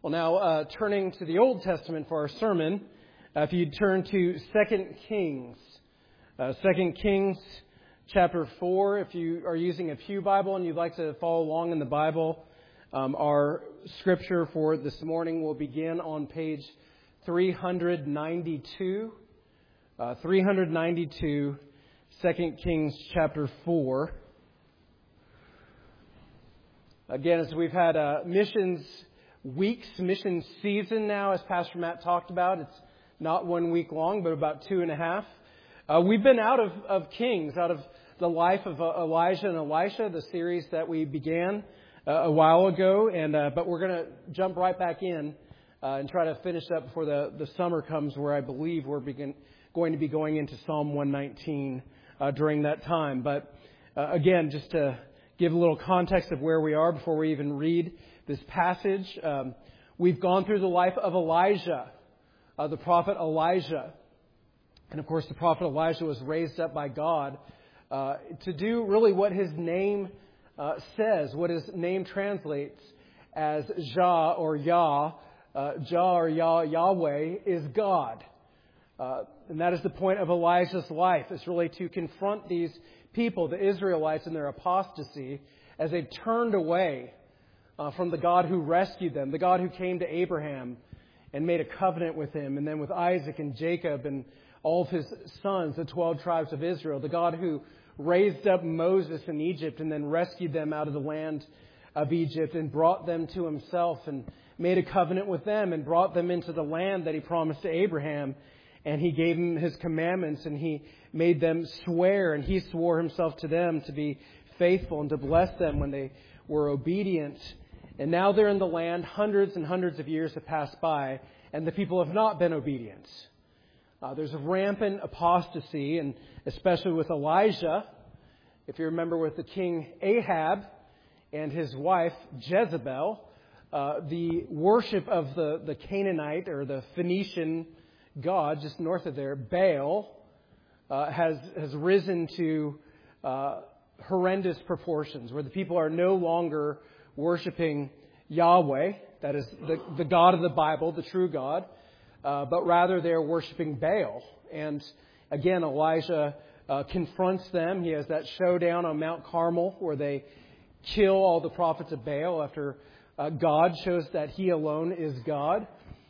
Well, now turning to the Old Testament for our sermon, if you turn to 2 Kings. 2 Kings chapter 4, if you are using a Pew Bible and you'd like to follow along in the Bible, our scripture for this morning will begin on page 392. 392, 2 Kings chapter 4. Again, as we've had missions season now, as Pastor Matt talked about. It's not 1 week long, but about 2.5. We've been out of Kings, out of the life of Elijah and Elisha, the series that we began a while ago, but we're going to jump right back in and try to finish up before the summer comes, where I believe we're going to be going into Psalm 119 during that time. But again, just to give a little context of where we are before we even read this passage, we've gone through the life of Elijah, the prophet Elijah. And of course, the prophet Elijah was raised up by God to do really what his name says, what his name translates as Jah or Yah. Jah or Yah, Yahweh is God. And that is the point of Elijah's life. It's really to confront these people, the Israelites, in their apostasy as they've turned away from the God who rescued them, the God who came to Abraham and made a covenant with him, and then with Isaac and Jacob and all of his sons, the 12 tribes of Israel, the God who raised up Moses in Egypt and then rescued them out of the land of Egypt and brought them to himself and made a covenant with them and brought them into the land that he promised to Abraham. And he gave them his commandments, and he made them swear, and he swore himself to them to be faithful and to bless them when they were obedient. And now they're in the land. Hundreds and hundreds of years have passed by, and the people have not been obedient. There's a rampant apostasy, and especially with Elijah. If you remember, with the king Ahab and his wife Jezebel, the worship of the Canaanite or the Phoenician god just north of there, Baal, has risen to horrendous proportions, where the people are no longer worshiping Yahweh, that is the God of the Bible, the true God, but rather they're worshiping Baal. And again, Elijah confronts them. He has that showdown on Mount Carmel where they kill all the prophets of Baal after God shows that he alone is God.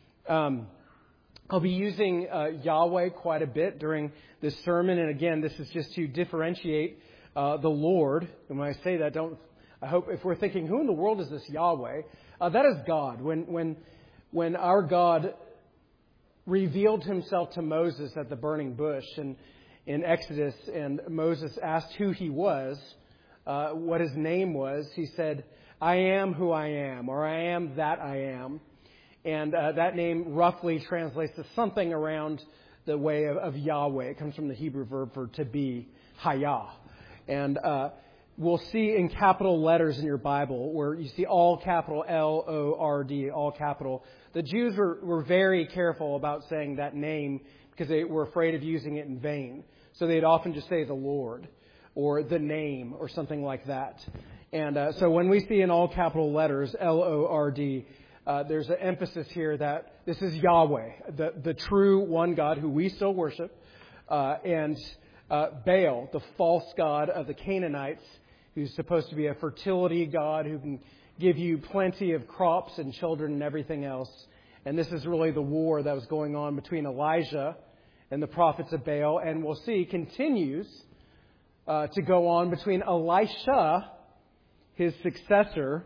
I'll be using Yahweh quite a bit during this sermon. And again, this is just to differentiate the Lord. And when I say that, I hope if we're thinking, who in the world is this Yahweh? That is God. When our God revealed himself to Moses at the burning bush and in Exodus, and Moses asked who he was, what his name was, he said, "I am who I am," or "I am that I am." And that name roughly translates to something around the way of Yahweh. It comes from the Hebrew verb for to be, hayah. And we'll see in capital letters in your Bible, where you see all capital L-O-R-D, all capital. The Jews were very careful about saying that name because they were afraid of using it in vain. So they'd often just say the Lord or the name or something like that. And so when we see in all capital letters, L-O-R-D, there's an emphasis here that this is Yahweh, the true one God who we still worship, and Baal, the false god of the Canaanites, who's supposed to be a fertility god who can give you plenty of crops and children and everything else. And this is really the war that was going on between Elijah and the prophets of Baal, and we'll see continues to go on between Elisha, his successor,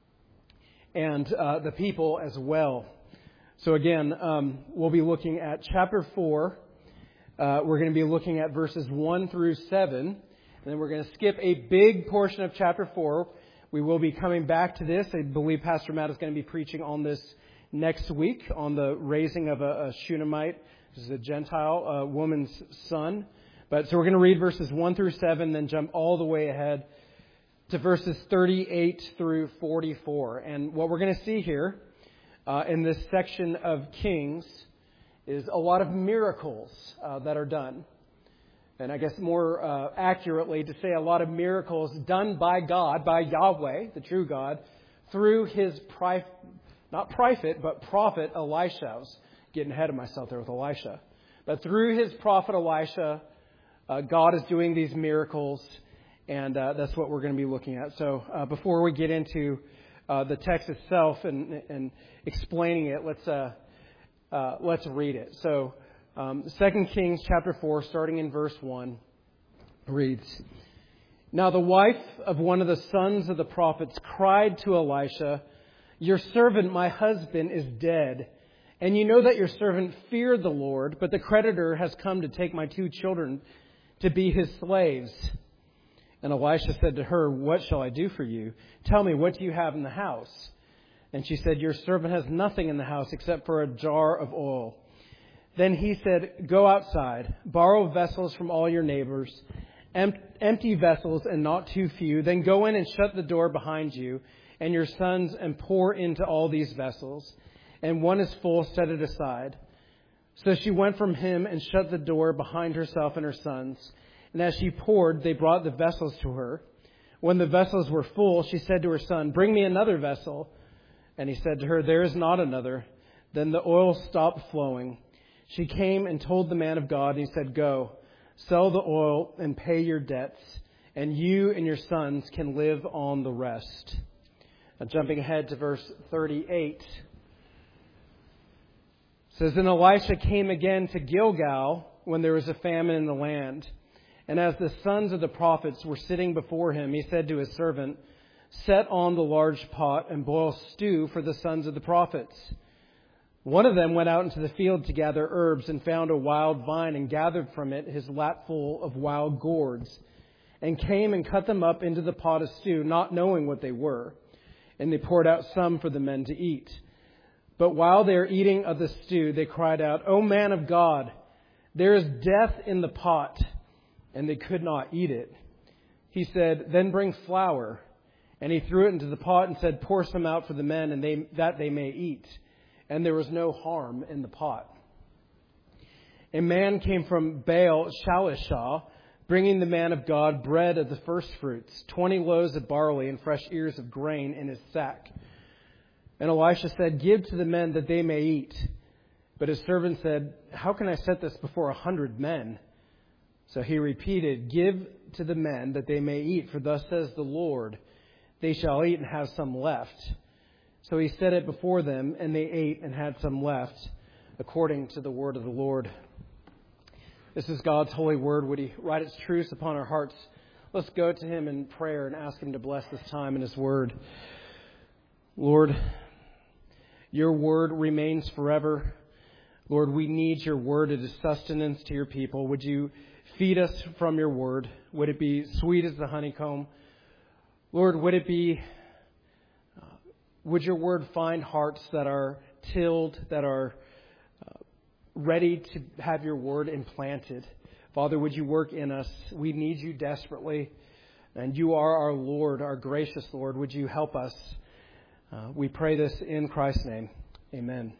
and the people as well. So again, we'll be looking at chapter 4. We're going to be looking at verses 1 through 7. And then we're going to skip a big portion of chapter 4. We will be coming back to this. I believe Pastor Matt is going to be preaching on this next week, on the raising of a Shunammite. This is a Gentile woman's son. So we're going to read verses 1 through 7, then jump all the way ahead to verses 38 through 44. And what we're going to see here in this section of Kings is a lot of miracles that are done. And I guess more accurately to say a lot of miracles done by God, by Yahweh, the true God, through His not prophet, but prophet Elisha. I was getting ahead of myself there with Elisha. But through his prophet Elisha, God is doing these miracles, and that's what we're going to be looking at. So before we get into the text itself and explaining it, let's read it. So 2 Kings chapter 4, starting in verse 1, reads, "Now the wife of one of the sons of the prophets cried to Elisha, 'Your servant, my husband, is dead. And you know that your servant feared the Lord, but the creditor has come to take my 2 children to be his slaves.' And Elisha said to her, 'What shall I do for you? Tell me, what do you have in the house?' And she said, 'Your servant has nothing in the house except for a jar of oil.' Then he said, 'Go outside, borrow vessels from all your neighbors, empty vessels and not too few. Then go in and shut the door behind you and your sons and pour into all these vessels. And one is full, set it aside.' So she went from him and shut the door behind herself and her sons. And as she poured, they brought the vessels to her. When the vessels were full, she said to her son, 'Bring me another vessel.' And he said to her, 'There is not another.' Then the oil stopped flowing. She came and told the man of God, and he said, 'Go, sell the oil and pay your debts, and you and your sons can live on the rest.'" Now, jumping ahead to verse 38. It says, "Then Elisha came again to Gilgal when there was a famine in the land. And as the sons of the prophets were sitting before him, he said to his servant, 'Set on the large pot and boil stew for the sons of the prophets.' One of them went out into the field to gather herbs and found a wild vine and gathered from it his lapful of wild gourds and came and cut them up into the pot of stew, not knowing what they were. And they poured out some for the men to eat. But while they were eating of the stew, they cried out, 'O man of God, there is death in the pot.' And they could not eat it. He said, 'Then bring flour.' And he threw it into the pot and said, 'Pour some out for the men, and that they may eat.' And there was no harm in the pot. A man came from Baal Shalishah, bringing the man of God bread of the first fruits, 20 loaves of barley and fresh ears of grain in his sack. And Elisha said, 'Give to the men that they may eat.' But his servant said, 'How can I set this before 100 men?' So he repeated, 'Give to the men that they may eat, for thus says the Lord, they shall eat and have some left.' So he set it before them, and they ate and had some left, according to the word of the Lord." This is God's holy word. Would he write its truths upon our hearts? Let's go to him in prayer and ask him to bless this time in his word. Lord, your word remains forever. Lord, we need your word. It is sustenance to your people. Would you feed us from your word? Would it be sweet as the honeycomb? Lord, would your word find hearts that are tilled, that are ready to have your word implanted? Father, would you work in us? We need you desperately. And you are our Lord, our gracious Lord. Would you help us? We pray this in Christ's name. Amen.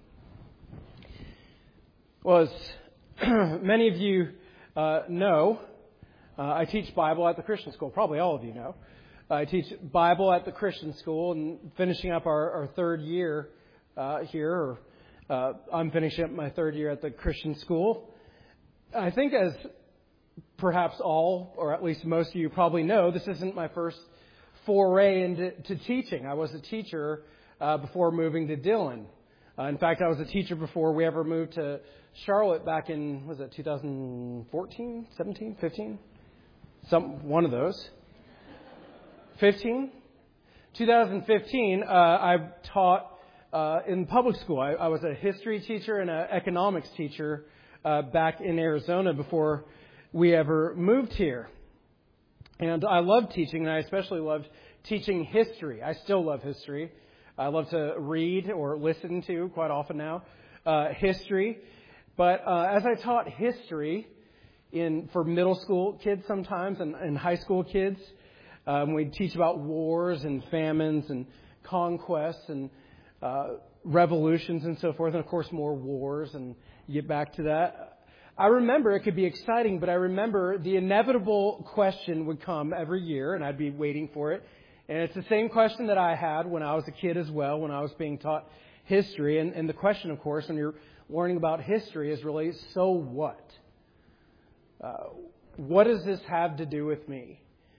Well, as many of you know, I teach Bible at the Christian school. Probably all of you know. I teach Bible at the Christian school and finishing up our third year here. I'm finishing up my third year at the Christian school. I think as perhaps all, or at least most of you probably know, this isn't my first foray into teaching. I was a teacher before moving to Dillon. In fact, I was a teacher before we ever moved to Charlotte back in, was it 2014, 17, 15? One of those. 15? 2015, I taught in public school. I was a history teacher and an economics teacher back in Arizona before we ever moved here. And I loved teaching, and I especially loved teaching history. I still love history. I love to read or listen to, quite often now, history. But as I taught history for middle school kids sometimes and high school kids, we'd teach about wars and famines and conquests and revolutions and so forth, and of course more wars, and you get back to that. I remember it could be exciting, but I remember the inevitable question would come every year, and I'd be waiting for it. And it's the same question that I had when I was a kid as well, when I was being taught history. And the question, of course, when you're learning about history is really, so what? What does this have to do with me?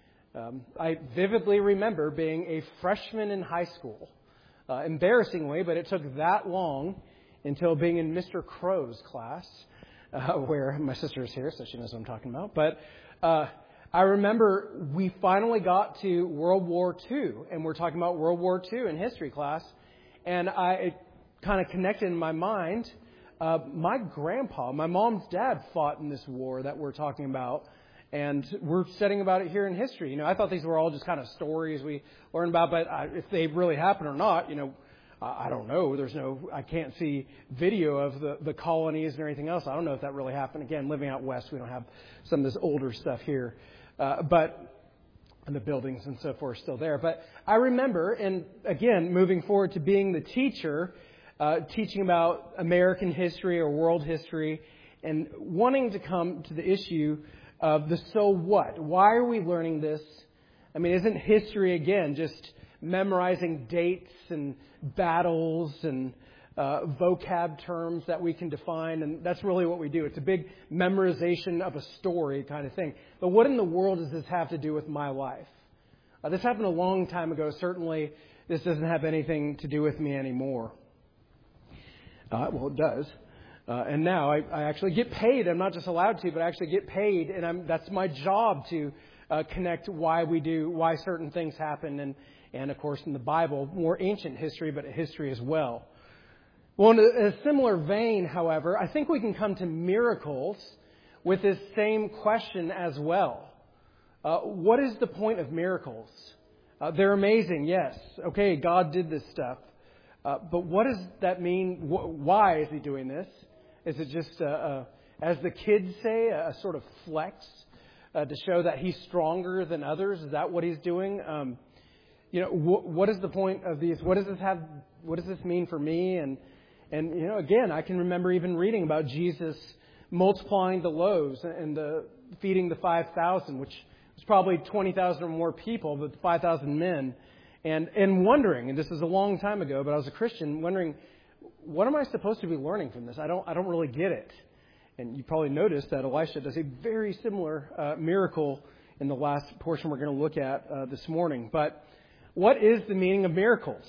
I vividly remember being a freshman in high school. Embarrassingly, but it took that long until being in Mr. Crow's class, where my sister is here, so she knows what I'm talking about. But I remember we finally got to World War II, and we're talking about World War II in history class, and it kind of connected in my mind. My grandpa, my mom's dad, fought in this war that we're talking about, and we're studying about it here in history. You know, I thought these were all just kind of stories we learned about, but if they really happened or not, you know, I don't know. I can't see video of the colonies and everything else. I don't know if that really happened. Again, living out west, we don't have some of this older stuff here. And the buildings and so forth are still there. But I remember, and again, moving forward to being the teacher, teaching about American history or world history, and wanting to come to the issue of the so what. Why are we learning this? I mean, isn't history, again, just memorizing dates and battles and vocab terms that we can define, and that's really what we do. It's a big memorization of a story kind of thing. But what in the world does this have to do with my life? This happened a long time ago. Certainly, this doesn't have anything to do with me anymore. Well, it does. And now I actually get paid. I'm not just allowed to, but I actually get paid, and that's my job to connect why certain things happen, and of course in the Bible, more ancient history, but history as well. Well, in a similar vein, however, I think we can come to miracles with this same question as well. What is the point of miracles? They're amazing, yes. Okay, God did this stuff. But what does that mean? Why is He doing this? Is it just, as the kids say, a sort of flex to show that He's stronger than others? Is that what He's doing? What is the point of these? What does this mean for me? And again, I can remember even reading about Jesus multiplying the loaves and feeding the 5,000, which was probably 20,000 or more people, but 5,000 men. And wondering, and this is a long time ago, but I was a Christian, wondering, what am I supposed to be learning from this? I don't really get it. And you probably noticed that Elisha does a very similar miracle in the last portion we're going to look at this morning. But what is the meaning of miracles?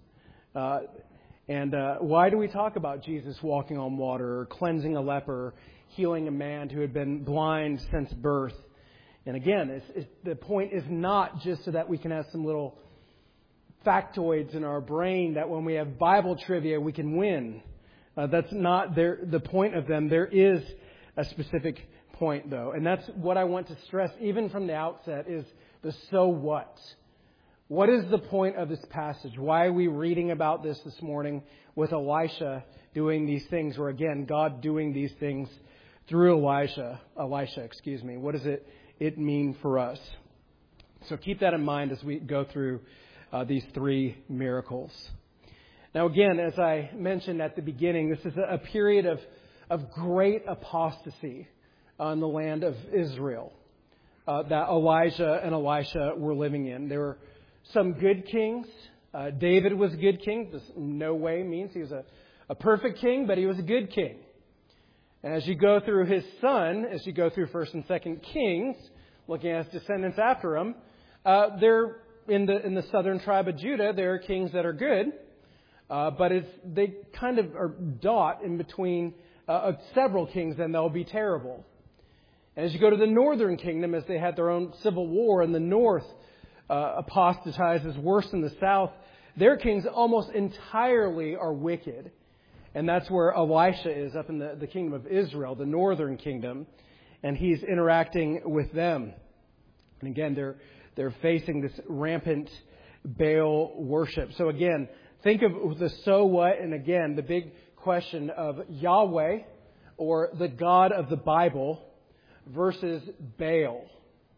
And why do we talk about Jesus walking on water, or cleansing a leper, healing a man who had been blind since birth? And again, the point is not just so that we can have some little factoids in our brain that when we have Bible trivia we can win. That's not the point of them. There is a specific point, though. And that's what I want to stress, even from the outset, is the so what. What is the point of this passage? Why are we reading about this morning with Elisha doing these things, or again, God doing these things through Elisha? What does it mean for us? So keep that in mind as we go through these three miracles. Now again, as I mentioned at the beginning, this is a period of great apostasy on the land of Israel that Elijah and Elisha were living in. There were some good kings. David was a good king. This in no way means he was a perfect king, but he was a good king. And as you go through his son, as you go through 1st and 2nd Kings, looking at his descendants after him, they're in the southern tribe of Judah. There are kings that are good, but they kind of are dot in between several kings, and they'll be terrible. And as you go to the northern kingdom, as they had their own civil war, and the north apostatizes worse than the south, their kings almost entirely are wicked. And that's where Elisha is, up in the kingdom of Israel, the northern kingdom, and he's interacting with them. And again, they're facing this rampant Baal worship. So again, think of the so what, and again, the big question of Yahweh, or the God of the Bible, versus Baal,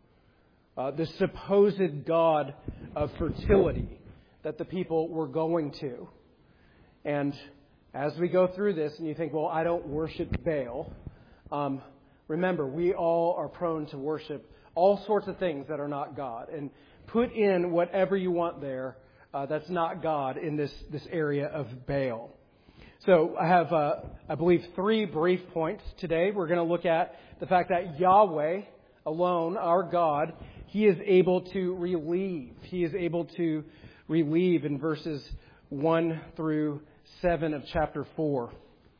the supposed god of fertility that the people were going to. And as we go through this, and you think, well, I don't worship Baal, remember, we all are prone to worship all sorts of things that are not God. And put in whatever you want there that's not God in this area of Baal. So I have, I believe, 3 brief points today. We're going to look at the fact that Yahweh alone, our God, He is able to relieve. He is able to relieve in verses 1 through 7 of chapter 4.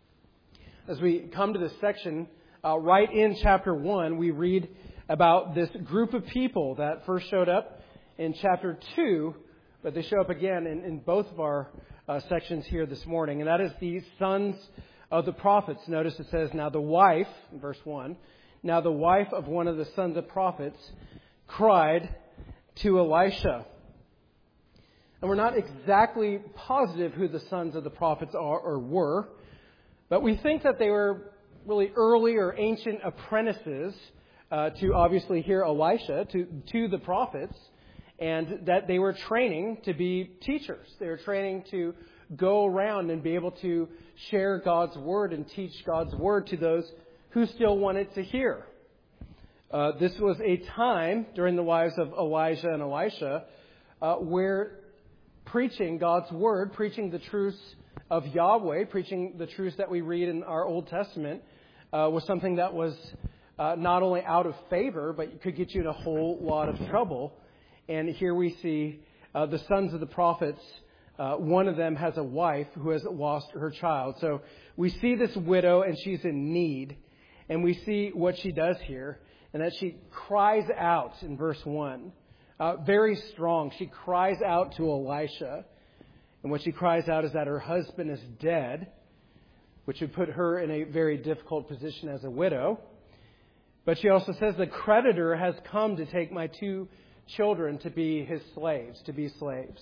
As we come to this section, right in chapter 1, we read about this group of people that first showed up in chapter 2, but they show up again in both of our sections here this morning, and that is the sons of the prophets. Notice it says, now the wife, in verse 1, now the wife of one of the sons of prophets cried to Elisha. And we're not exactly positive who the sons of the prophets are or were, but we think that they were really early or ancient apprentices to obviously hear Elisha, to the prophets, and that they were training to be teachers. They were training to go around and be able to share God's Word and teach God's Word to those who still wanted to hear. This was a time during the lives of Elijah and Elisha where preaching God's Word, preaching the truths of Yahweh, preaching the truths that we read in our Old Testament, was something that was not only out of favor, but could get you in a whole lot of trouble. And here we see the sons of the prophets. One of them has a wife who has lost her child. So we see this widow, and she's in need. And we see what she does here, and that she cries out in verse 1. Very strong. She cries out to Elisha. And what she cries out is that her husband is dead, which would put her in a very difficult position as a widow. But she also says, the creditor has come to take my 2 children to be his slaves, to be slaves.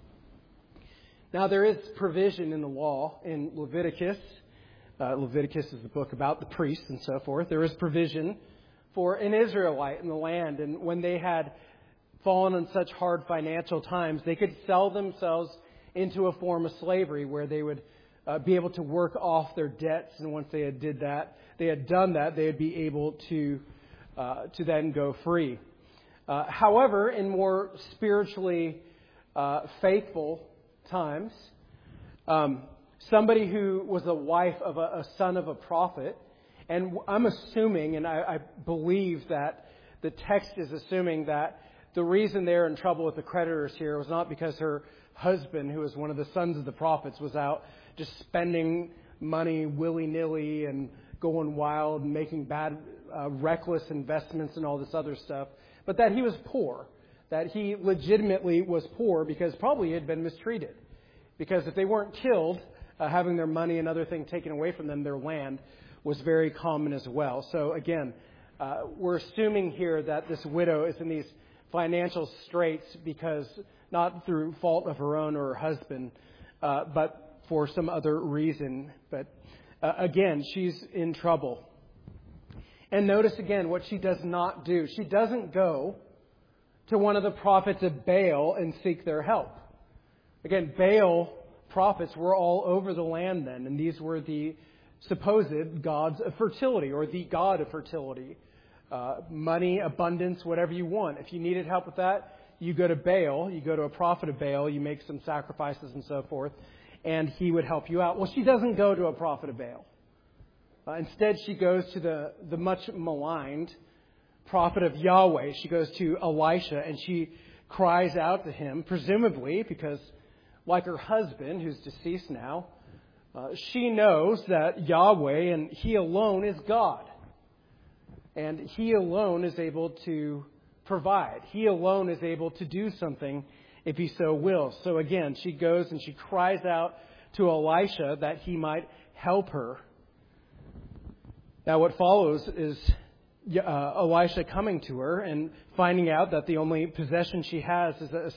Now, there is provision in the law in Leviticus. Leviticus is the book about the priests and so forth. There is provision for an Israelite in the land. And when they had fallen on such hard financial times, they could sell themselves into a form of slavery where they would be able to work off their debts. And once they had done that, they would be able to then go free. However, in more spiritually faithful times, somebody who was the wife of a son of a prophet, and I'm assuming, and I believe that the text is assuming that the reason they're in trouble with the creditors here was not because her husband, who was one of the sons of the prophets, was out just spending money willy-nilly and going wild and making bad, reckless investments and all this other stuff, but that he was poor, that he legitimately was poor because probably he had been mistreated. Because if they weren't killed, having their money and other things taken away from them, their land was very common as well. So again, we're assuming here that this widow is in these financial straits because not through fault of her own or her husband, but for some other reason. But again, she's in trouble. And notice again what she does not do. She doesn't go to one of the prophets of Baal and seek their help. Again, Baal prophets were all over the land then, and these were the supposed gods of fertility, or the god of fertility. Money, abundance, whatever you want. If you needed help with that, you go to Baal, you go to a prophet of Baal, you make some sacrifices and so forth, and he would help you out. Well, she doesn't go to a prophet of Baal. Instead, she goes to the much maligned prophet of Yahweh. She goes to Elisha, and she cries out to him, presumably because, like her husband, who's deceased now, she knows that Yahweh and He alone is God. And He alone is able to provide. He alone is able to do something if He so wills. So again, she goes and she cries out to Elisha that he might help her. Now what follows is Elisha coming to her and finding out that the only possession she has is a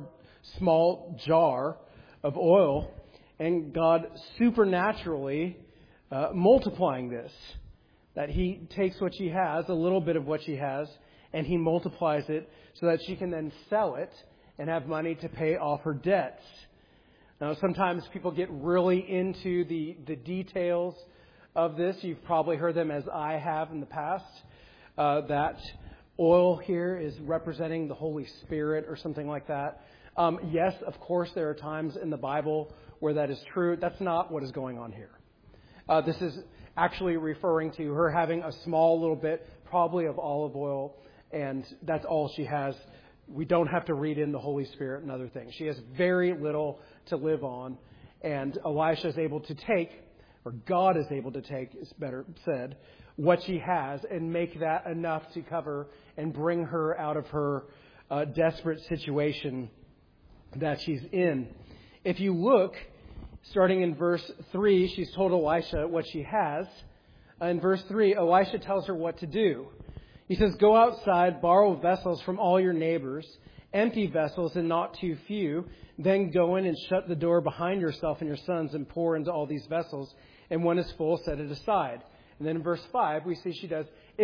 small jar of oil, and God supernaturally multiplying this. That He takes what she has, a little bit of what she has, and He multiplies it so that she can then sell it and have money to pay off her debts. Now, sometimes people get really into the details of this. You've probably heard them, as I have in the past, that oil here is representing the Holy Spirit or something like that. Yes, of course, there are times in the Bible where that is true. That's not what is going on here. This is actually referring to her having a small little bit, probably of olive oil, and that's all she has. We don't have to read in the Holy Spirit and other things. She has very little to live on, and Elisha is able to take, or God is able to take, is better said, what she has and make that enough to cover and bring her out of her desperate situation that she's in. If you look, starting in verse 3, she's told Elisha what she has. In verse 3, Elisha tells her what to do. He says, "Go outside, borrow vessels from all your neighbors, empty vessels and not too few. Then go in and shut the door behind yourself and your sons and pour into all these vessels. And when it's full, set it aside." And then in verse 5, we see she does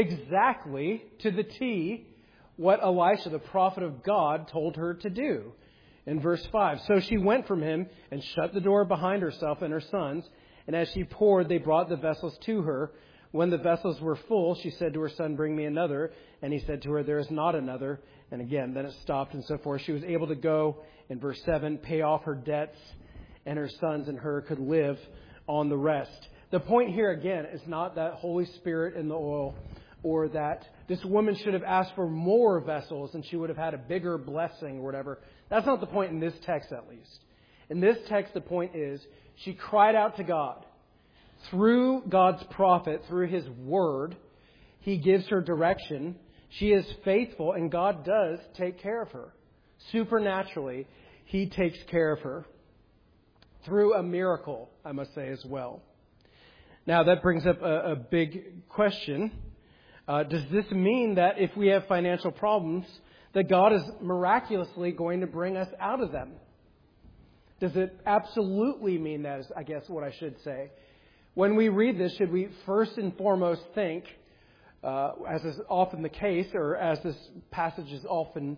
exactly to the T what Elisha, the prophet of God, told her to do. In verse 5, "So she went from him and shut the door behind herself and her sons. And as she poured, they brought the vessels to her. When the vessels were full, she said to her son, 'Bring me another.' And he said to her, 'There is not another.' And again, then it stopped and so forth. She was able to go, in verse 7, pay off her debts, and her sons and her could live on the rest." The point here, again, is not that Holy Spirit in the oil, or that this woman should have asked for more vessels and she would have had a bigger blessing or whatever. That's not the point in this text, at least. In this text, the point is she cried out to God. Through God's prophet, through His Word, He gives her direction. She is faithful, and God does take care of her. Supernaturally, He takes care of her. Through a miracle, I must say as well. Now, that brings up a big question. Does this mean that if we have financial problems, that God is miraculously going to bring us out of them? Does it absolutely mean that, is I guess what I should say. When we read this, should we first and foremost think, as is often the case, or as this passage is often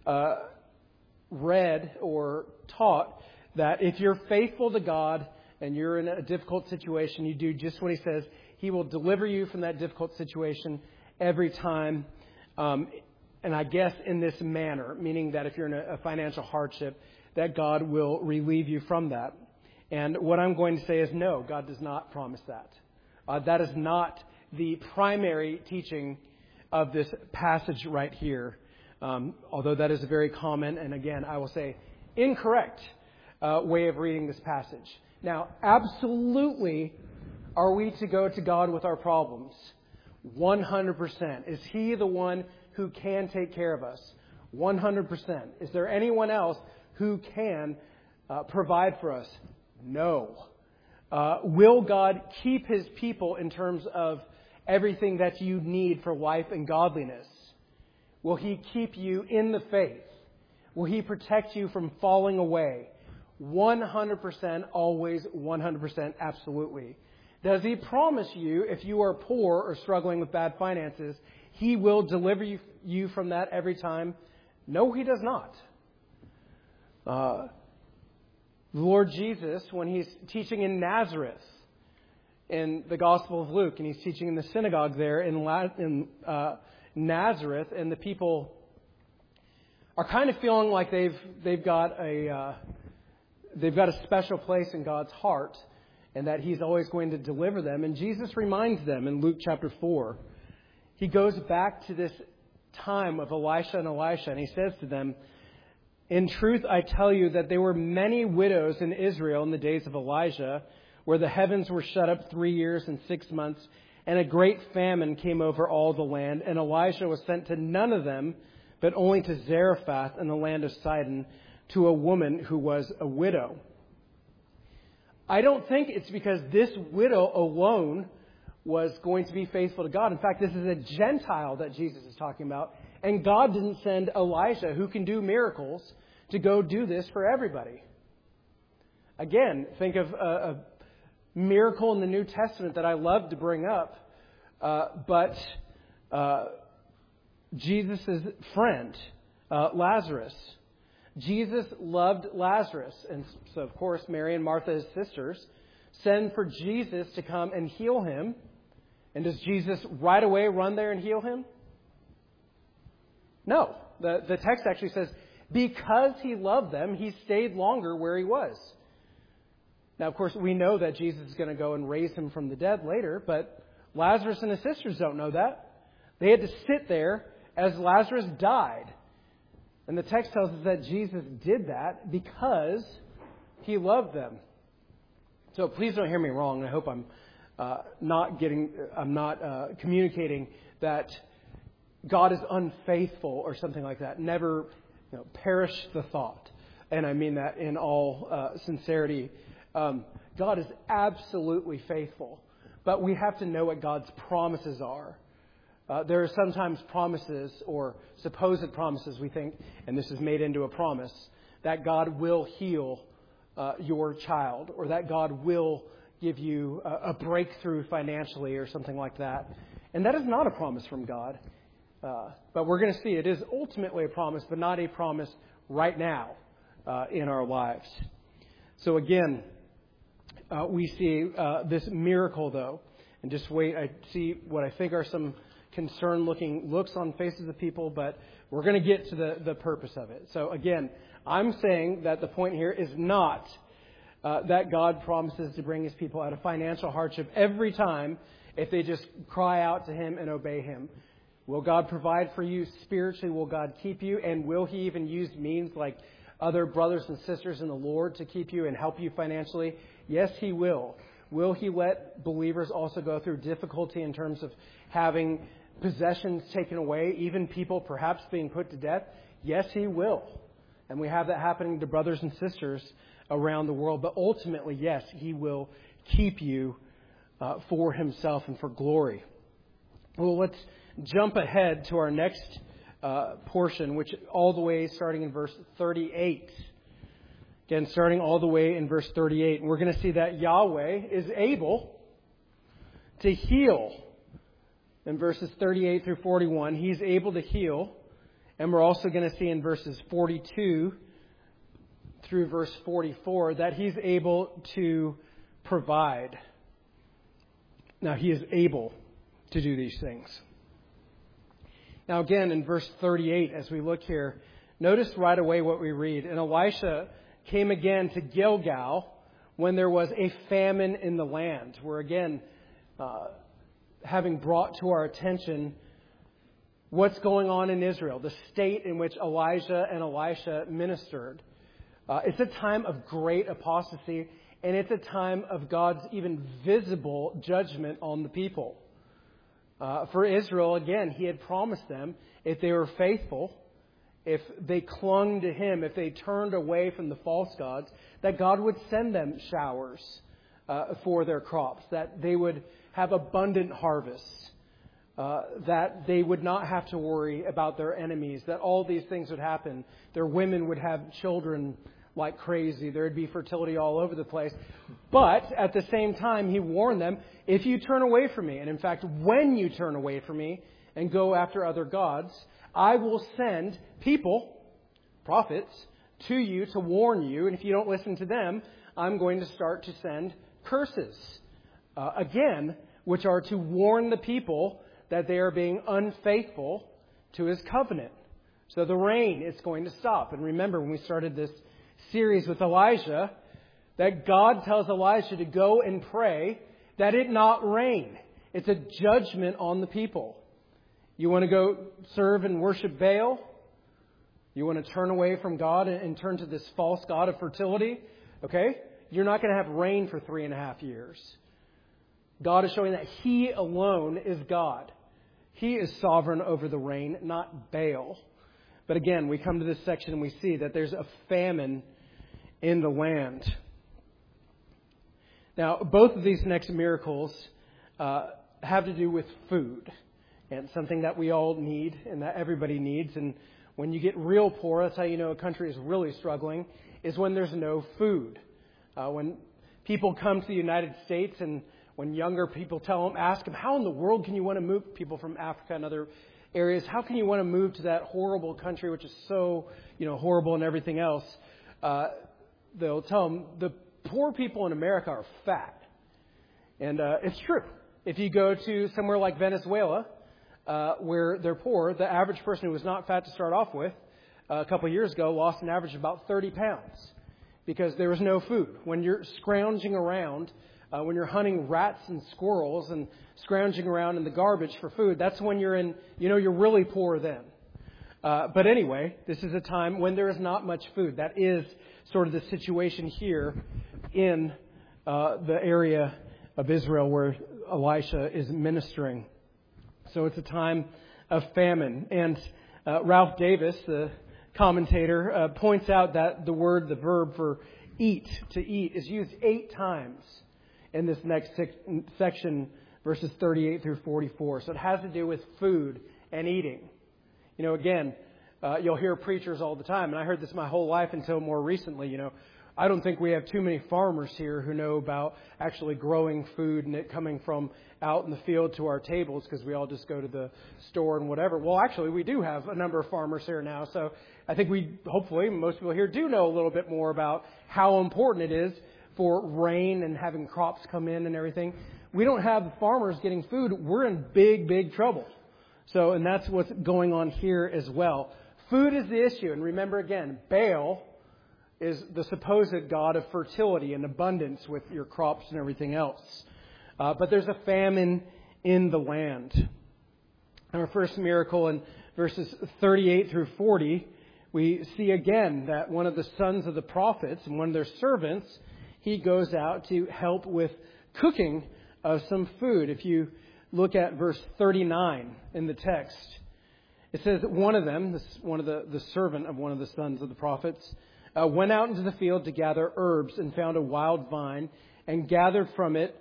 read or taught, that if you're faithful to God and you're in a difficult situation, you do just what He says, He will deliver you from that difficult situation every time. And I guess in this manner, meaning that if you're in a financial hardship, that God will relieve you from that. And what I'm going to say is no, God does not promise that. That is not the primary teaching of this passage right here. Although that is a very common, and again, I will say incorrect way of reading this passage. Now, absolutely, are we to go to God with our problems? 100%. Is He the one who can take care of us? 100%. Is there anyone else who can provide for us? No. Will God keep His people in terms of everything that you need for life and godliness? Will He keep you in the faith? Will He protect you from falling away? 100%, always 100%, absolutely. Does He promise you, if you are poor or struggling with bad finances, He will deliver you from that every time? No, He does not. The Lord Jesus, when He's teaching in Nazareth, in the Gospel of Luke, and He's teaching in the synagogue there in Nazareth, and the people are kind of feeling like they've got a special place in God's heart, and that He's always going to deliver them. And Jesus reminds them in Luke chapter 4. He goes back to this time of Elisha and Elisha, and He says to them, "In truth, I tell you that there were many widows in Israel in the days of Elijah, where the heavens were shut up 3 years and 6 months, and a great famine came over all the land. And Elijah was sent to none of them, but only to Zarephath in the land of Sidon, to a woman who was a widow." I don't think it's because this widow alone was going to be faithful to God. In fact, this is a Gentile that Jesus is talking about. And God didn't send Elijah, who can do miracles, to go do this for everybody. Again, think of a miracle in the New Testament that I love to bring up. But Jesus' friend, Lazarus. Jesus loved Lazarus. And so, of course, Mary and Martha, his sisters, send for Jesus to come and heal him. And does Jesus right away run there and heal him? No. The text actually says, because he loved them, he stayed longer where he was. Now, of course, we know that Jesus is going to go and raise him from the dead later, but Lazarus and his sisters don't know that. They had to sit there as Lazarus died. And the text tells us that Jesus did that because he loved them. So please don't hear me wrong. I hope I'm not communicating that God is unfaithful or something like that. Never perish the thought. And I mean that in all sincerity. God is absolutely faithful. But we have to know what God's promises are. There are sometimes promises or supposed promises, we think, and this is made into a promise, that God will heal your child, or that God will give you a breakthrough financially or something like that. And that is not a promise from God. But we're going to see it is ultimately a promise, but not a promise right now in our lives. So again, we see this miracle, though. And just wait, I see what I think are some concerned-looking looks on faces of people, but we're going to get to the purpose of it. So again, I'm saying that the point here is not that God promises to bring his people out of financial hardship every time if they just cry out to him and obey him. Will God provide for you spiritually? Will God keep you? And will he even use means like other brothers and sisters in the Lord to keep you and help you financially? Yes, he will. Will he let believers also go through difficulty in terms of having possessions taken away, even people perhaps being put to death? Yes, he will. And we have that happening to brothers and sisters around the world. But ultimately, yes, he will keep you for himself and for glory. Well, let's jump ahead to our next portion, which all the way starting in verse 38. Again, starting all the way in verse 38. And we're going to see that Yahweh is able to heal. In verses 38 through 41, he's able to heal. And we're also going to see in verses 42 through verse 44 that he's able to provide. Now, he is able to do these things. Now, again, in verse 38, as we look here, notice right away what we read. And Elisha came again to Gilgal when there was a famine in the land. We're again having brought to our attention what's going on in Israel, the state in which Elijah and Elisha ministered. It's a time of great apostasy, and it's a time of God's even visible judgment on the people. For Israel, again, he had promised them if they were faithful, if they clung to him, if they turned away from the false gods, that God would send them showers for their crops, that they would have abundant harvests, that they would not have to worry about their enemies, that all these things would happen. Their women would have children like crazy. There would be fertility all over the place. But at the same time, he warned them, if you turn away from me, and in fact, when you turn away from me and go after other gods, I will send people, prophets, to you to warn you. And if you don't listen to them, I'm going to start to send curses, again, which are to warn the people that they are being unfaithful to his covenant. So the rain is going to stop. And remember, when we started this series with Elijah, that God tells Elijah to go and pray that it not rain. It's a judgment on the people. You want to go serve and worship Baal? You want to turn away from God and turn to this false god of fertility? Okay? You're not going to have rain for 3.5 years. God is showing that he alone is God. He is sovereign over the rain, not Baal. But again, we come to this section and we see that there's a famine in the land. Now, both of these next miracles have to do with food. And something that we all need and that everybody needs. And when you get real poor, that's how you know a country is really struggling, is when there's no food. When people come to the United States and when younger people ask them, how in the world can you want to move, people from Africa and other areas, how can you want to move to that horrible country which is so, horrible and everything else? They'll tell them the poor people in America are fat. And it's true. If you go to somewhere like Venezuela, where they're poor. The average person who was not fat to start off with a couple of years ago lost an average of about 30 pounds because there was no food. When you're scrounging around, when you're hunting rats and squirrels and scrounging around in the garbage for food, that's when you're really poor then. But anyway, this is a time when there is not much food. That is sort of the situation here in the area of Israel where Elisha is ministering. So it's a time of famine. And Ralph Davis, the commentator, points out that the verb for eat, to eat, is used 8 times in this next section, verses 38 through 44. So it has to do with food and eating. Again, you'll hear preachers all the time, and I heard this my whole life until more recently, I don't think we have too many farmers here who know about actually growing food and it coming from out in the field to our tables because we all just go to the store and whatever. Well, actually, we do have a number of farmers here now, so I think hopefully, most people here do know a little bit more about how important it is for rain and having crops come in and everything. We don't have farmers getting food. We're in big, big trouble. So, and that's what's going on here as well. Food is the issue. And remember again, Baal is the supposed god of fertility and abundance with your crops and everything else. But there's a famine in the land. Our first miracle in verses 38 through 40, we see again that one of the sons of the prophets and one of their servants, he goes out to help with cooking of some food. If you look at verse 39 in the text, it says that one of them, the servant of one of the sons of the prophets, went out into the field to gather herbs and found a wild vine and gathered from it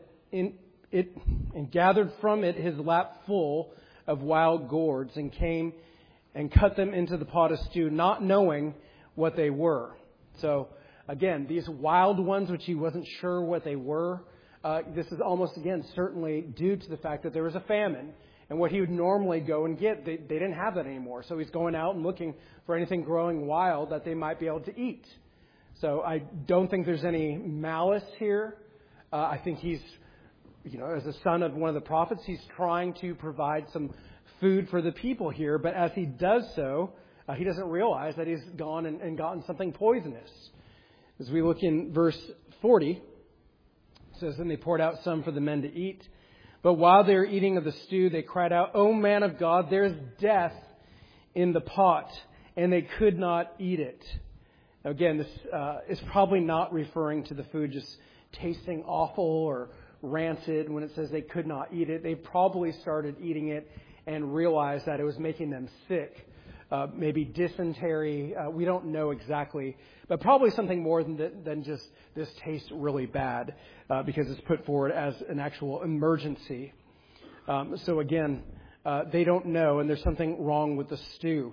his lap full of wild gourds and came and cut them into the pot of stew, not knowing what they were. So again, these wild ones, which he wasn't sure what they were, this is almost again certainly due to the fact that there was a famine. And what he would normally go and get, they didn't have that anymore. So he's going out and looking for anything growing wild that they might be able to eat. So I don't think there's any malice here. I think he's, as a son of one of the prophets, he's trying to provide some food for the people here. But as he does so, he doesn't realize that he's gone and gotten something poisonous. As we look in verse 40, it says, "Then they poured out some for the men to eat. But while they were eating of the stew, they cried out, 'O man of God, there is death in the pot,' and they could not eat it." Now, again, this is probably not referring to the food just tasting awful or rancid when it says they could not eat it. They probably started eating it and realized that it was making them sick. Maybe dysentery. We don't know exactly. But probably something more than just this tastes really bad because it's put forward as an actual emergency. So again, they don't know, and there's something wrong with the stew.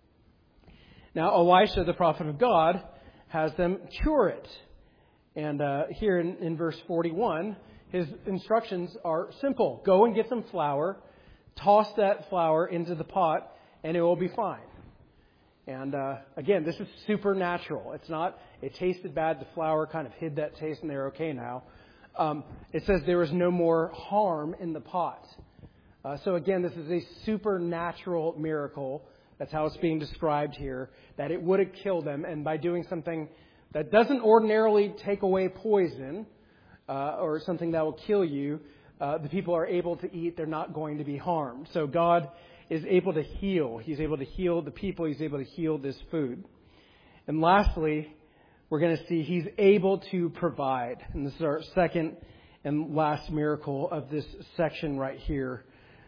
Now, Elisha, the prophet of God, has them cure it. And here in verse 41, his instructions are simple. Go and get some flour, toss that flour into the pot, and it will be fine. And again, this is supernatural. It's not, it tasted bad, the flour kind of hid that taste, and they're okay now. It says there was no more harm in the pot. So again, this is a supernatural miracle. That's how it's being described here, that it would have killed them. And by doing something that doesn't ordinarily take away poison or something that will kill you, the people are able to eat. They're not going to be harmed. So God is able to heal. He's able to heal the people. He's able to heal this food. And lastly, we're going to see He's able to provide. And this is our second and last miracle of this section right here.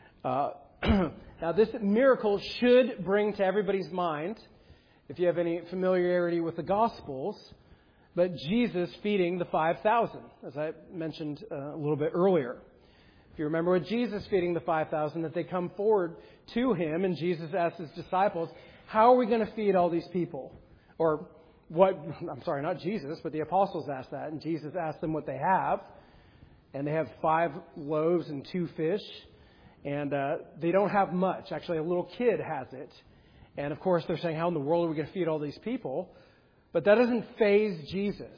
Now, this miracle should bring to everybody's mind, if you have any familiarity with the Gospels, but Jesus feeding the 5,000, as I mentioned a little bit earlier. If you remember with Jesus feeding the 5,000, that they come forward to Him, and Jesus asked His disciples, how are we going to feed all these people? Or what, I'm sorry, not Jesus, but the apostles asked that, and Jesus asked them what they have. And they have 5 loaves and 2 fish. And they don't have much. Actually, a little kid has it. And of course, they're saying, how in the world are we going to feed all these people? But that doesn't faze Jesus.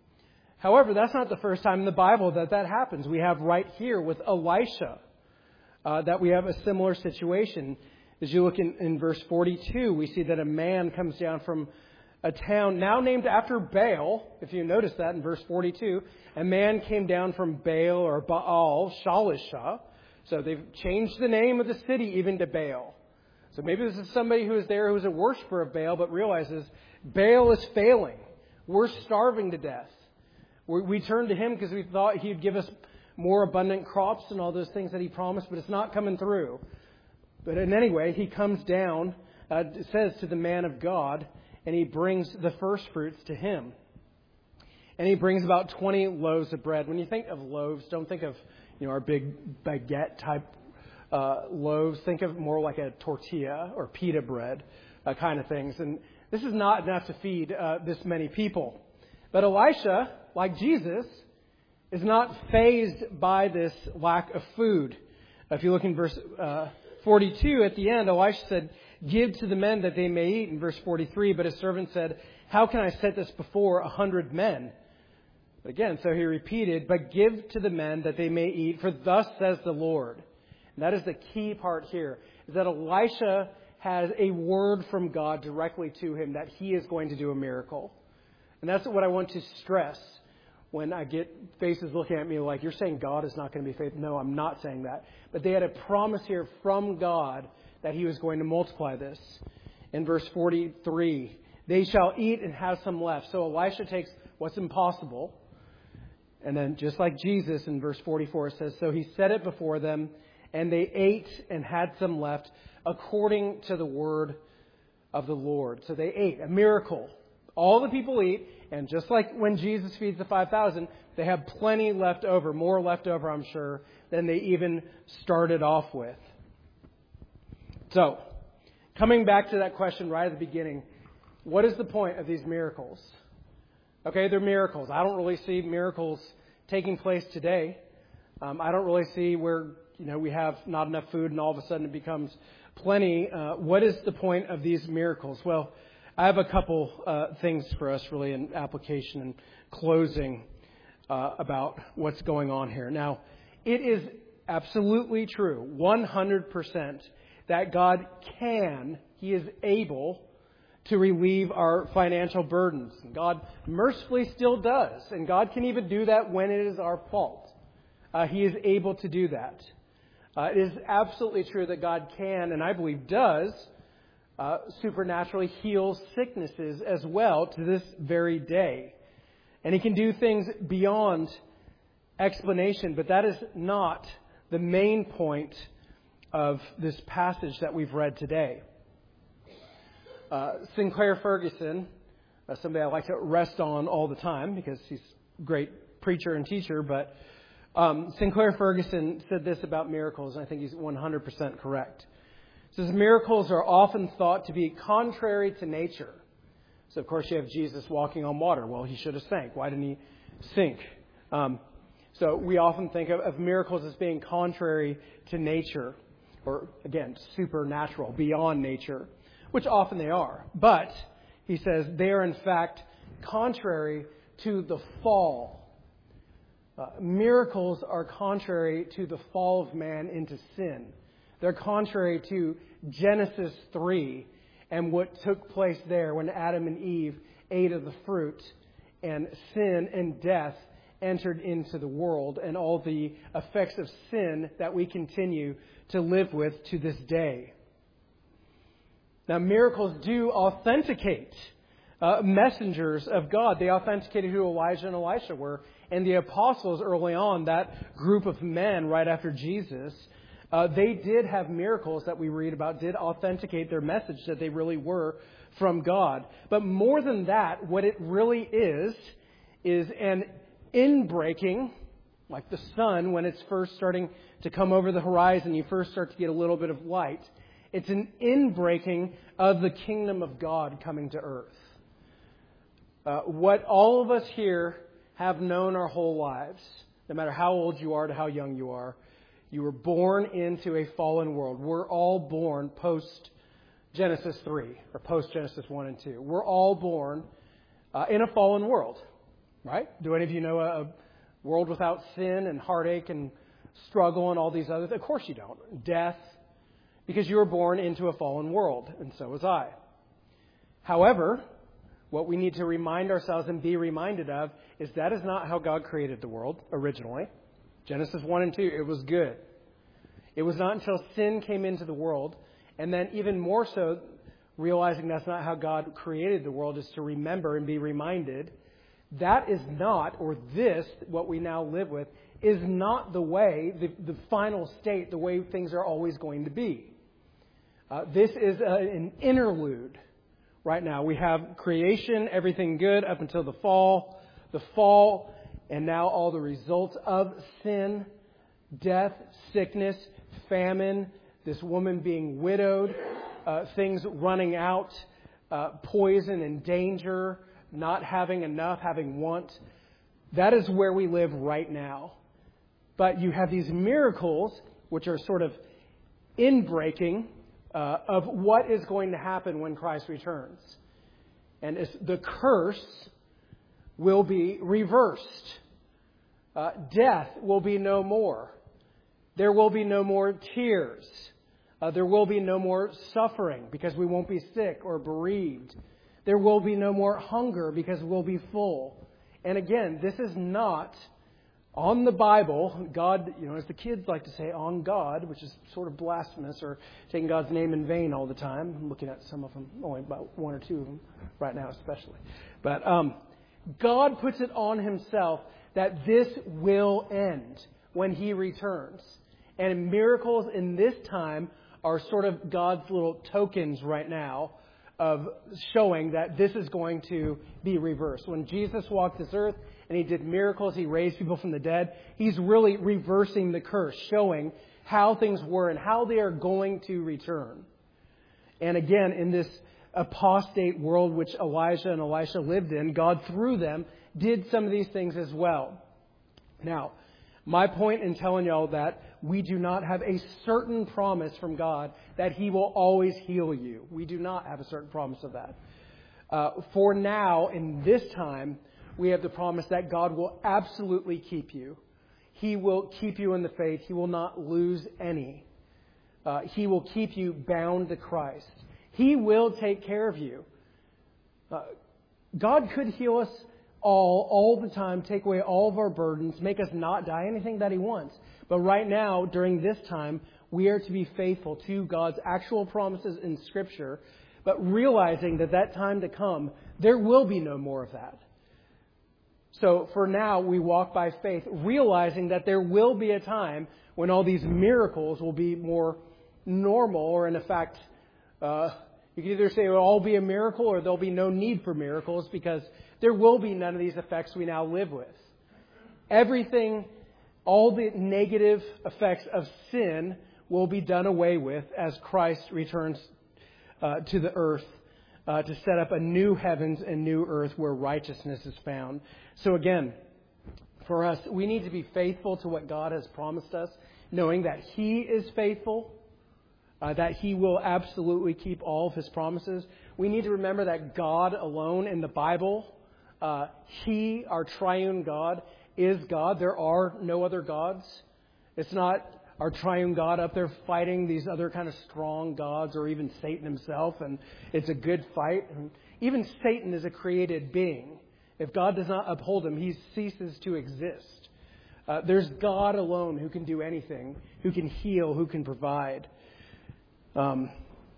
However, that's not the first time in the Bible that happens. We have right here with Elisha. that we have a similar situation. As you look in verse 42, we see that a man comes down from a town now named after Baal. If you notice that in verse 42, a man came down from Baal or Baal, Shalisha. So they've changed the name of the city even to Baal. So maybe this is somebody who is there who is a worshiper of Baal but realizes Baal is failing. We're starving to death. We turned to him because we thought he'd give us more abundant crops and all those things that he promised, but it's not coming through. But in any way, he comes down, it says, to the man of God, and he brings the first fruits to him. And he brings about 20 loaves of bread. When you think of loaves, don't think of our big baguette type loaves. Think of more like a tortilla or pita bread kind of things. And this is not enough to feed this many people. But Elisha, like Jesus, is not fazed by this lack of food. If you look in verse 42 at the end, Elisha said, "Give to the men that they may eat," in verse 43. But his servant said, "How can I set this before 100 men?" Again, so he repeated, "But give to the men that they may eat, for thus says the Lord." And that is the key part here, is that Elisha has a word from God directly to him that he is going to do a miracle. And that's what I want to stress when I get faces looking at me like, "You're saying God is not going to be faithful." No, I'm not saying that. But they had a promise here from God that he was going to multiply this. In verse 43, "They shall eat and have some left." So Elisha takes what's impossible. And then just like Jesus in verse 44, it says, "So he set it before them, and they ate and had some left according to the word of the Lord." So they ate, a miracle. All the people eat, and just like when Jesus feeds the 5,000, they have plenty left over, more left over, I'm sure, than they even started off with. So, coming back to that question right at the beginning, what is the point of these miracles? Okay, they're miracles. I don't really see miracles taking place today. I don't really see where we have not enough food and all of a sudden it becomes plenty. What is the point of these miracles? Well, I have a couple things for us really in application and closing about what's going on here. Now, it is absolutely true, 100%, that God He is able to relieve our financial burdens. And God mercifully still does. And God can even do that when it is our fault. He is able to do that. It is absolutely true that God can, and I believe does, supernaturally heal sicknesses as well to this very day. And He can do things beyond explanation, but that is not the main point of this passage that we've read today. Sinclair Ferguson, somebody I like to rest on all the time because he's a great preacher and teacher, but Sinclair Ferguson said this about miracles, and I think he's 100% correct. He says, miracles are often thought to be contrary to nature. So, of course, you have Jesus walking on water. Well, He should have sank. Why didn't He sink? So we often think of miracles as being contrary to nature, or, again, supernatural, beyond nature, which often they are. But, he says, they are in fact contrary to the fall. Miracles are contrary to the fall of man into sin. They're contrary to Genesis 3 and what took place there when Adam and Eve ate of the fruit and sin and death entered into the world and all the effects of sin that we continue to live with to this day. Now, miracles do authenticate messengers of God. They authenticated who Elijah and Elisha were. And the apostles early on, that group of men right after Jesus, they did have miracles that we read about, did authenticate their message that they really were from God. But more than that, what it really is an inbreaking, like the sun when it's first starting to come over the horizon, you first start to get a little bit of light. It's an inbreaking of the kingdom of God coming to earth. What all of us here have known our whole lives, no matter how old you are to how young you are, you were born into a fallen world. We're all born post-Genesis 3 or post-Genesis 1 and 2. We're all born in a fallen world, right? Do any of you know a world without sin and heartache and struggle and all these other things. Of course you don't. Death, because you were born into a fallen world, and so was I. However, what we need to remind ourselves and be reminded of is that is not how God created the world originally. Genesis 1 and 2, it was good. It was not until sin came into the world, and then even more so, realizing that's not how God created the world, is to remember and be reminded that is not, or this, what we now live with, is not the way, the final state, the way things are always going to be. This is an interlude right now. We have creation, everything good up until the fall, and now all the results of sin, death, sickness, famine, this woman being widowed, things running out, poison and danger, not having enough, having want. That is where we live right now. But you have these miracles, which are sort of inbreaking of what is going to happen when Christ returns. And the curse will be reversed. Death will be no more. There will be no more tears. There will be no more suffering because we won't be sick or bereaved. There will be no more hunger because we'll be full. And again, this is not on the Bible. God, as the kids like to say, on God, which is sort of blasphemous, or taking God's name in vain all the time. I'm looking at some of them, only about one or two of them right now especially. But God puts it on Himself that this will end when He returns. And miracles in this time are sort of God's little tokens right now of showing that this is going to be reversed. When Jesus walked this earth and He did miracles, He raised people from the dead, He's really reversing the curse, showing how things were and how they are going to return. And again, in this apostate world which Elijah and Elisha lived in, God, through them, did some of these things as well. Now, my point in telling y'all that we do not have a certain promise from God that He will always heal you. We do not have a certain promise of that. For now, in this time, we have the promise that God will absolutely keep you. He will keep you in the faith. He will not lose any. He will keep you bound to Christ. He will take care of you. God could heal us all the time, take away all of our burdens, make us not die, anything that He wants. But right now, during this time, we are to be faithful to God's actual promises in Scripture, but realizing that time to come, there will be no more of that. So for now, we walk by faith, realizing that there will be a time when all these miracles will be more normal, or in effect, you can either say it will all be a miracle or there'll be no need for miracles, because there will be none of these effects we now live with. Everything, all the negative effects of sin will be done away with as Christ returns to the earth to set up a new heavens and new earth where righteousness is found. So again, for us, we need to be faithful to what God has promised us, knowing that He is faithful, that He will absolutely keep all of His promises. We need to remember that God alone in the Bible, He, our triune God, is God. There are no other gods. It's not our triune God up there fighting these other kind of strong gods, or even Satan himself, and it's a good fight. And even Satan is a created being. If God does not uphold him, he ceases to exist. There's God alone who can do anything, who can heal, who can provide. And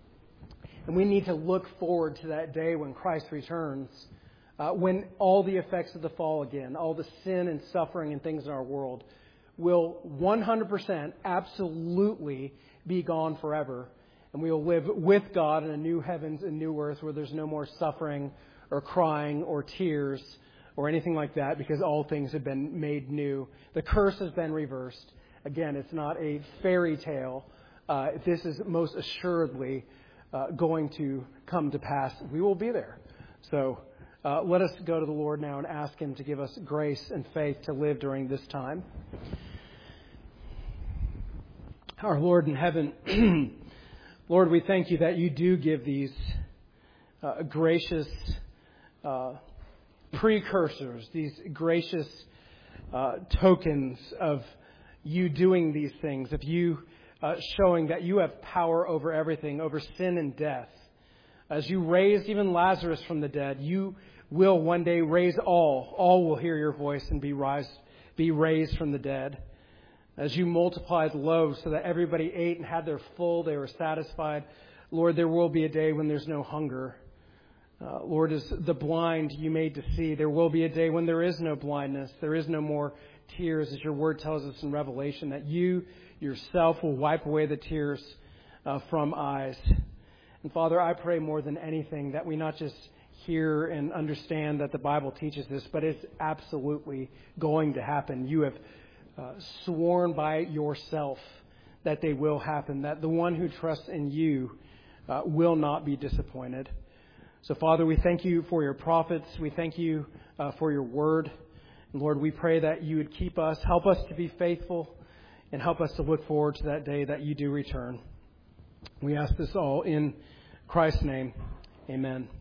we need to look forward to that day when Christ returns, when all the effects of the fall again, all the sin and suffering and things in our world will 100% absolutely be gone forever. And we will live with God in a new heavens and new earth where there's no more suffering or crying or tears or anything like that, because all things have been made new. The curse has been reversed. Again, it's not a fairy tale. This is most assuredly going to come to pass. We will be there. So let us go to the Lord now and ask Him to give us grace and faith to live during this time. Our Lord in heaven, Lord, we thank You that You do give these gracious precursors, these gracious tokens of you doing these things, of you showing that you have power over everything, over sin and death. As you raised even Lazarus from the dead, you will one day raise all. All will hear your voice and be raised from the dead. As you multiplied loaves so that everybody ate and had their full, they were satisfied. Lord, there will be a day when there's no hunger. Lord, as the blind you made to see, there will be a day when there is no blindness, there is no more tears, as your word tells us in Revelation, that you yourself will wipe away the tears from eyes. And Father, I pray more than anything that we not just hear and understand that the Bible teaches this, but it's absolutely going to happen. You have sworn by yourself that they will happen, that the one who trusts in you will not be disappointed. So, Father, we thank you for your prophets. We thank you for your word. And Lord, we pray that you would keep us, help us to be faithful, and help us to look forward to that day that you do return. We ask this all in Christ's name. Amen.